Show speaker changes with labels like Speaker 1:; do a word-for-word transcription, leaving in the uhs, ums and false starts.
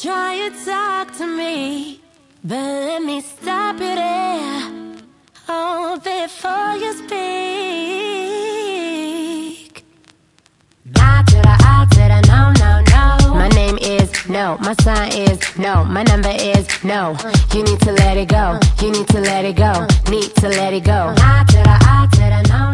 Speaker 1: try to talk to me, but let me stop you there. Oh, before you speak. I to the I to the no, no, no. My name is no, my sign is no, my number is no. You need to let it go, you need to let it go, need to let it go. I to the I to the no.